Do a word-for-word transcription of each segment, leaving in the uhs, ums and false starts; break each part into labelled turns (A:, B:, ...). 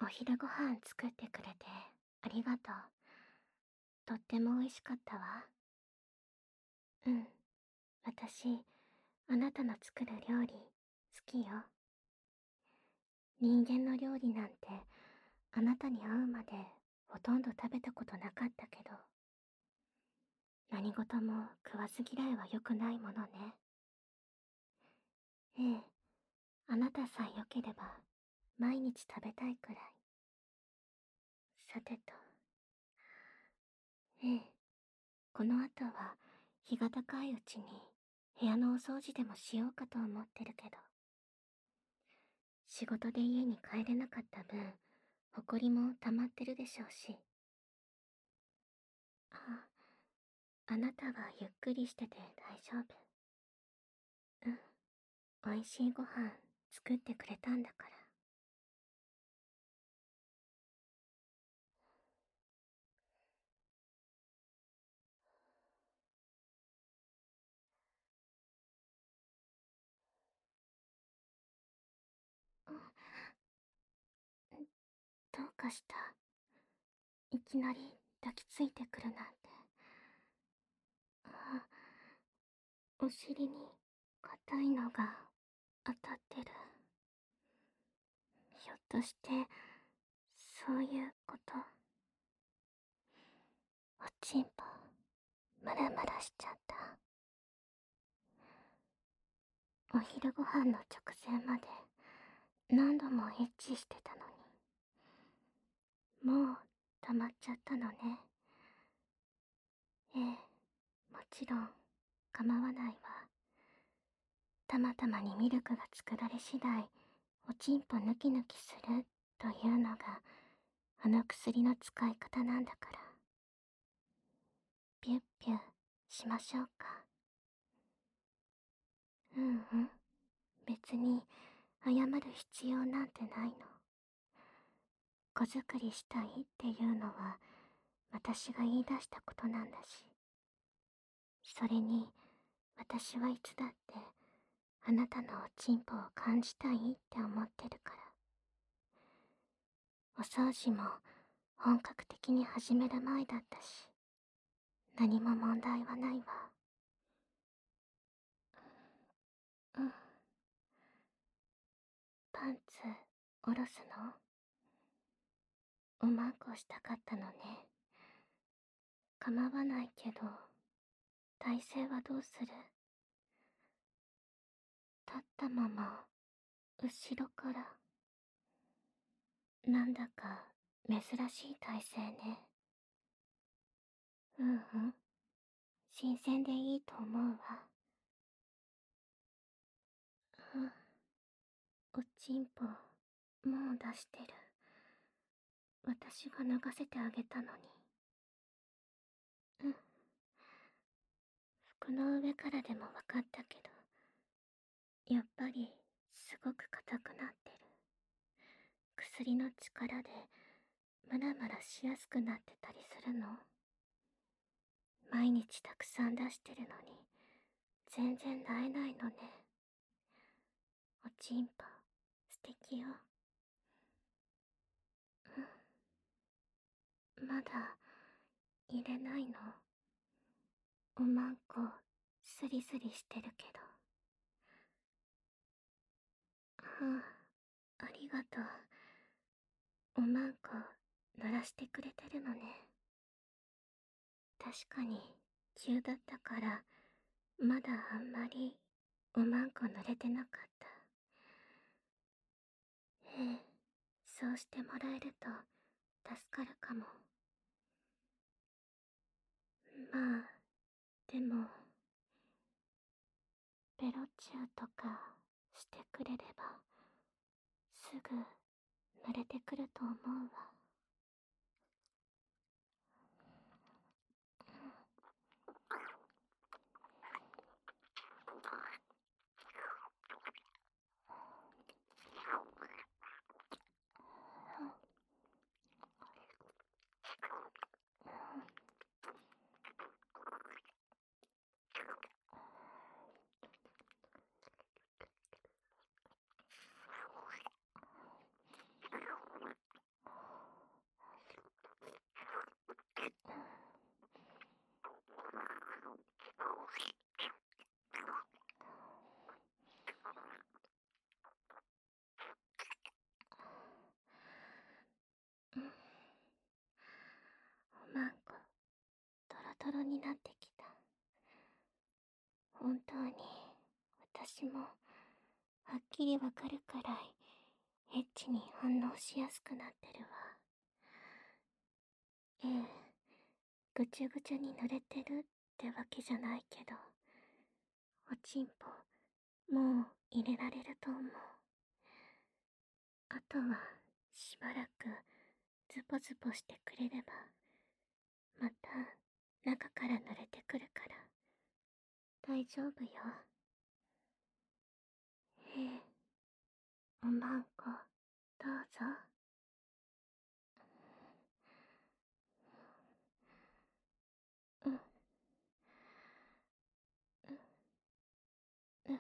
A: 昼ご飯作ってくれてありがとう。とっても美味しかったわ。うん、私、あなたの作る料理好きよ。人間の料理なんてあなたに会うまでほとんど食べたことなかったけど、何事も食わず嫌いは良くないものね。ええ、あなたさえ良ければ毎日食べたいくらい。さてと、ええ、この後は日が高いうちに部屋のお掃除でもしようかと思ってるけど、仕事で家に帰れなかった分、ほこりも溜まってるでしょうし。あ、あなたはゆっくりしてて大丈夫。うん、美味しいご飯作ってくれたんだから。うん、どうかした？いきなり抱きついてくるなんて。あ、お尻に硬いのが当たってる。ひょっとして、そういうこと？おちんぽ、ムラムラしちゃった。お昼ご飯の直前まで何度もエッチしてたのに、もう溜まっちゃったのね。ええ、もちろん構わないわ。たまたまにミルクが作られ次第、おちんぽヌキヌキするというのがあの薬の使い方なんだから。ピュッピュしましょうか？うんうん、別に謝る必要なんてないの。子作りしたいっていうのは私が言い出したことなんだし、それに私はいつだってあなたのおちんぽを感じたいって思ってるから。お掃除も本格的に始める前だったし、何も問題はないわ。うん、パンツ下ろすの？おまんこしたかったのね。構わないけど、体勢はどうする？立ったまま後ろから。なんだか珍しい体勢ね。うんうん、新鮮でいいと思うわ。うん、おちんぽ、もう出してる。私が脱がせてあげたのに。うん、服の上からでも分かったけど、やっぱりすごく硬くなってる。薬の力でムラムラしやすくなってたりするの？毎日たくさん出してるのに全然萎えないのね。おちんぽ素敵よ。うん、まだ入れないの？おまんこスリスリしてるけど。はあ、ありがとう。おまんこ濡らしてくれてるのね。確かに急だったからまだあんまりおまんこ濡れてなかった。ええ、そうしてもらえると助かるかも。まあ、でも、ベロチューとかしてくれれば、すぐ濡れてくると思うわ。 私もはっきりわかるくらいエッチに反応しやすくなってるわ。ええ、ぐちゅぐちゅに濡れてるってわけじゃないけど、おちんぽもう入れられると思う。あとはしばらくズボズボしてくれればまた中から濡れてくるから大丈夫よ。ええ、おまんこどうぞ。うん、うん、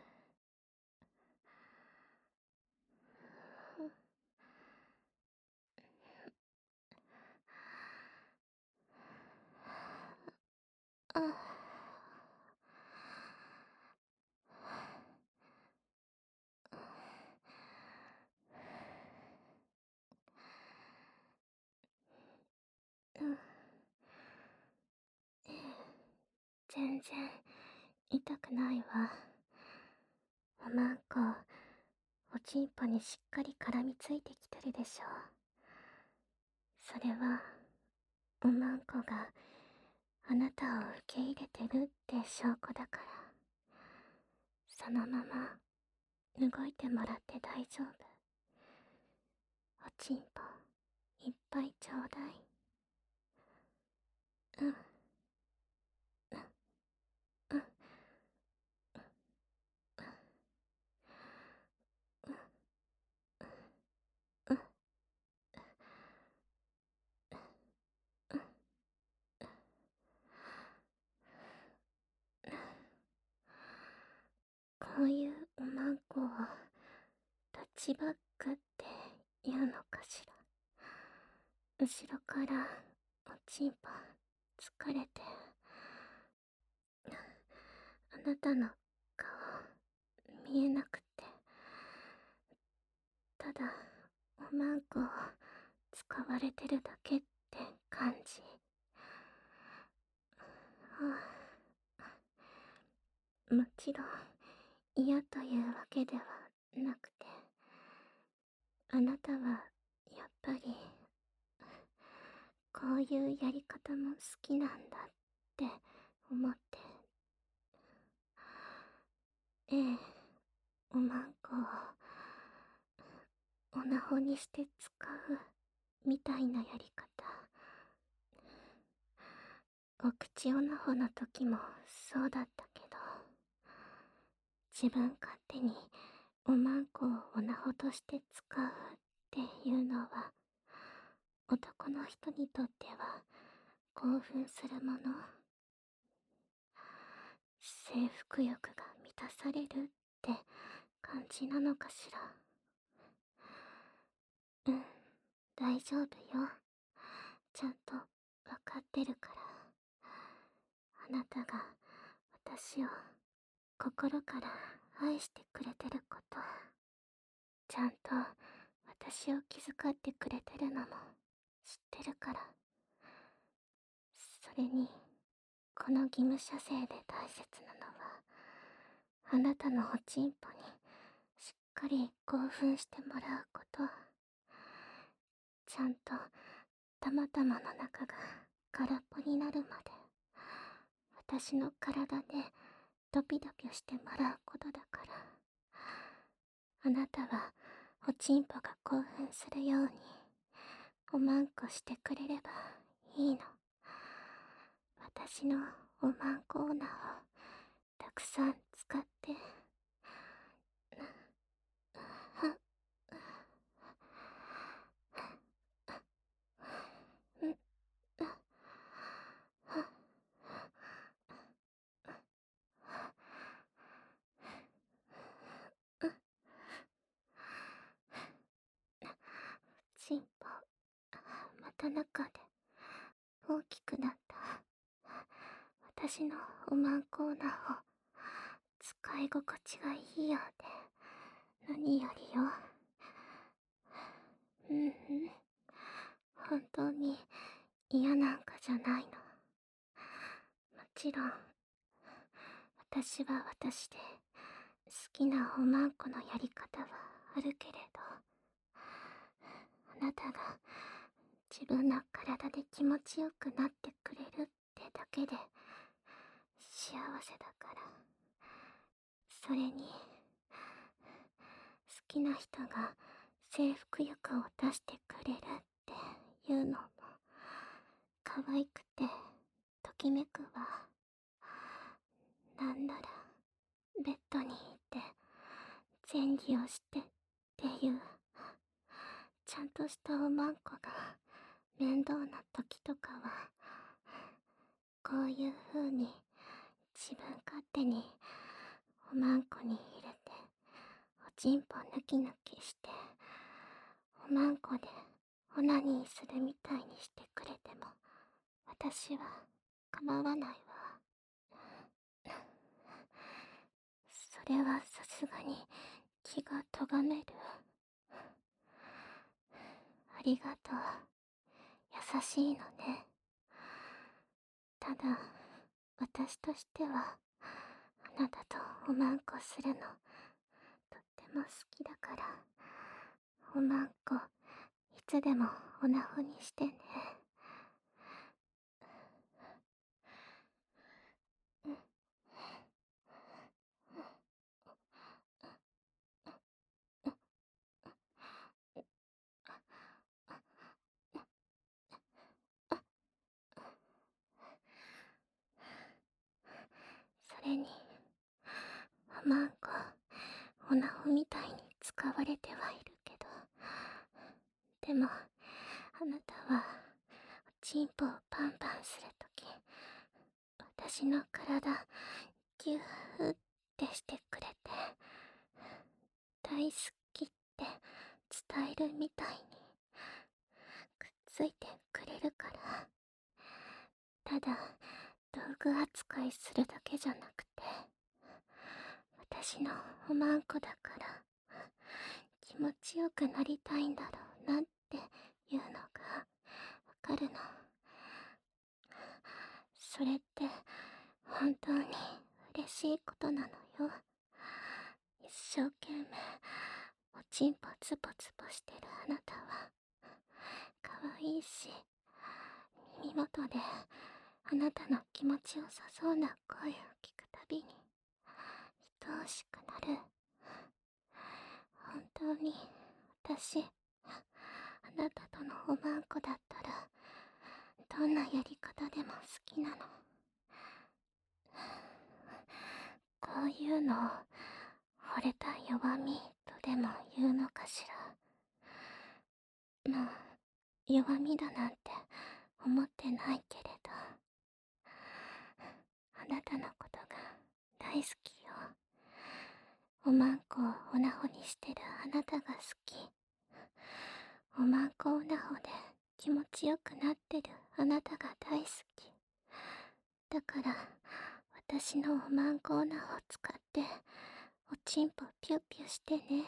A: うん、うん、全然痛くないわ。おまんこおちんぽにしっかり絡みついてきてるでしょ。それはおまんこがあなたを受け入れてるって証拠だから、そのまま動いてもらって大丈夫。おちんぽいっぱいちょうだい。うん、うん、うん、こういうおまんこをタッチバックって言うのかしら。後ろからおちんぽ疲れて、あなたの顔見えなくて、ただおまんこを使われてるだけって感じ。もちろん嫌というわけではなくて、あなたはやっぱりこういうやり方も好きなんだって思って、ええ、おまんこをオナホにして使うみたいなやり方、お口オナホの時もそうだったけど、自分勝手におまんこをオナホとして使うっていうのは男の人にとっては興奮するもの、征服欲が満たされるって感じなのかしら。うん、大丈夫よ。ちゃんとわかってるから。あなたが私を心から愛してくれてること、ちゃんと私を気遣ってくれてるのも知ってるから。それにこの義務射精で大切なのは、あなたのおちんぽにしっかり興奮してもらうこと。ちゃんとたまたまの中が空っぽになるまで私の体でドピドピしてもらうことだから。あなたはおちんぽが興奮するようにおまんこしてくれればいいの。私のおまんこオーナーをたくさん使って。ちんぽまた中で大きくなった私のおまんコーナーを使い心地がいいようで何よりよ。うんうん、本当に嫌なんかじゃないの。もちろん私は私できなおまんこのやり方はあるけれど、あなたが自分の体で気持ちよくなってくれるってだけで幸せだから。それに、好きな人が征服欲を出してくれるっていうのも可愛くてときめくわ。なんならベッドにいて前戯をしてっていうちゃんとしたおまんこが面倒な時とかは、こういう風に自分勝手におまんこに入れておちんぽ抜き抜きしておまんこでオナニーするみたいにしてくれても私は構わないわ。それはさすがに気がとがめる。ありがとう。優しいのね。ただ、私としてはあなたとおまんこするのとっても好きだから、おまんこいつでもおなほにしてね。それに、おまんこおなほみたいに使われてはいるけど、でもあなたはおちんぽをパンパンするとき、私の体ギューってしてくれて、大好きって伝えるみたいにくっついてくれるから、ただ道具扱いするだけじゃなくて、私のおまんこだから気持ちよくなりたいんだろうなっていうのがわかるの。それって本当に嬉しいことなのよ。一生懸命おちんぽツポツポしてるあなたは可愛いし、耳元であなたの気持ちよさそうな声を聞くたびに愛おしくなる。本当に私、あなたとのおまんこだったらどんなやり方でも好きなの。こういうのを惚れた弱みとでも言うのかしら。もう弱みだなんて思ってないけれど、あなたのことが大好きよ。おまんこをおなほにしてるあなたが好き。おまんこおなほで気持ちよくなってるあなたが大好き。だから私のおまんこおなほ使っておちんぽピュピュしてね。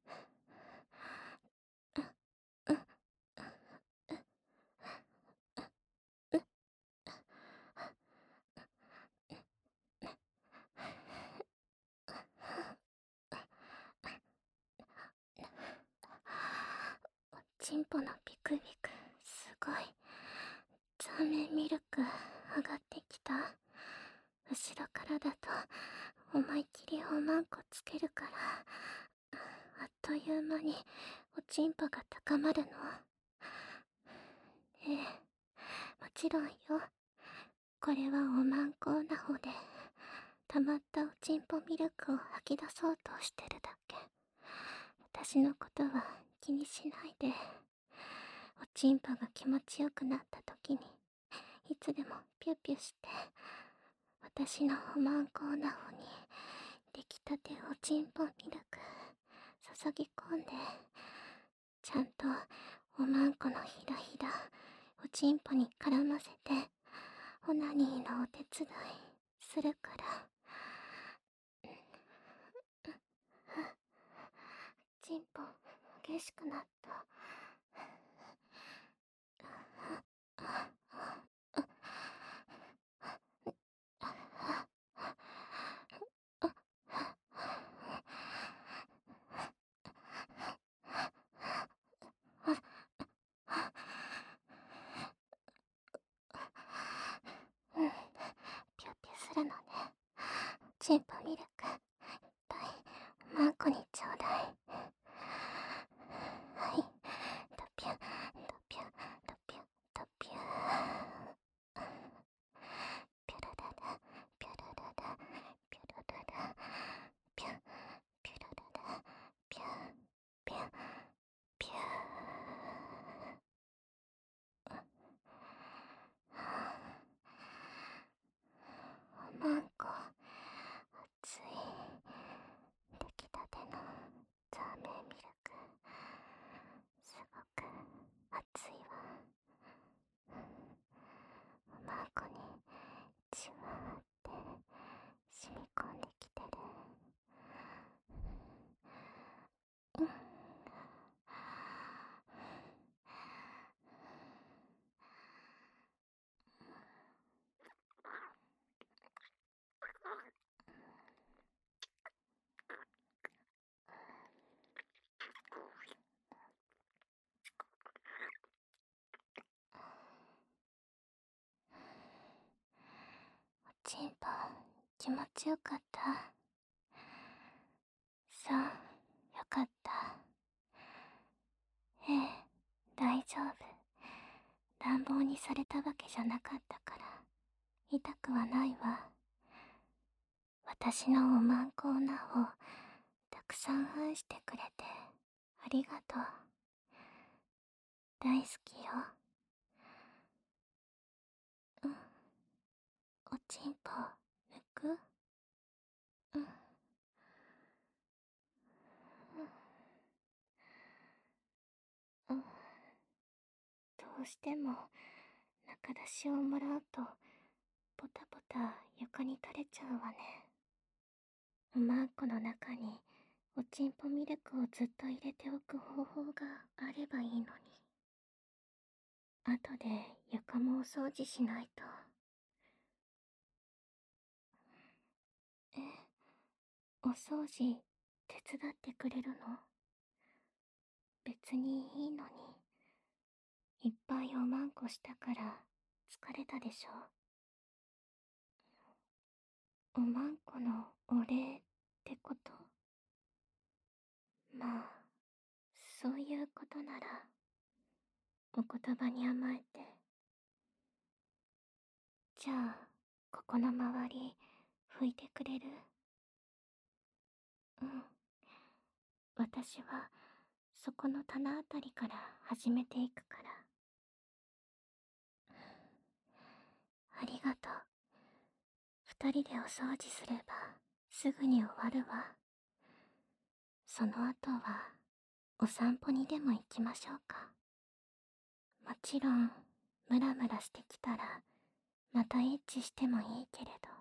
A: おちんぽのピクピクすごい。ザーメンミルク上がってきた。後ろからだと思いっきりおまんこつけるから、あっという間におちんぽが高まるの。ええ、もちろんよ。これはおまんこなほで溜まったおちんぽミルクを吐き出そうとしてるだけ。私のことは気にしないで。おちんぽが気持ちよくなった時にいつでもピュピュして私のおまんこおなほに出来たておちんぽミルク注ぎ込んで、ちゃんとおまんこのひらひらおちんぽに絡ませてオナニーのお手伝いするから。ちんぽ激しくなった。 チンポミルク、いっぱい、マンコにちょうだい。はい、ドピュ、ドピュ、ドピュ、ドピュ。ピュルルル、ピュルルル、ピュルルル、ピュ、ピュルルル、ピュ、ピュ、ピュ。おまんこ、熱い。出来たてのザーメンミルク、すごく熱いわ。おまんこにじわーって染み込んできてる。うん。おちんぽ気持ちよかった？そう、よかった。ええ、大丈夫。乱暴にされたわけじゃなかったから痛くはないわ。私のおまんこ女をたくさん愛してくれてありがとう。大好きよ。うん。おちんぽ抜く？うん。うん。どうしても中出しをもらうとポタポタ床に垂れちゃうわね。おまんこの中におちんぽミルクをずっと入れておく方法があればいいのに。後で床もお掃除しないと。え、お掃除手伝ってくれるの？別にいいのに。いっぱいおまんこしたから疲れたでしょ。おまんこのお礼ってこと？まあ、そういうことならお言葉に甘えて。じゃあここの周り拭いてくれる？うん。私はそこの棚あたりから始めていくから。ありがとう。二人でお掃除すればすぐに終わるわ。その後はお散歩にでも行きましょうか。もちろんムラムラしてきたらまたエッチしてもいいけれど。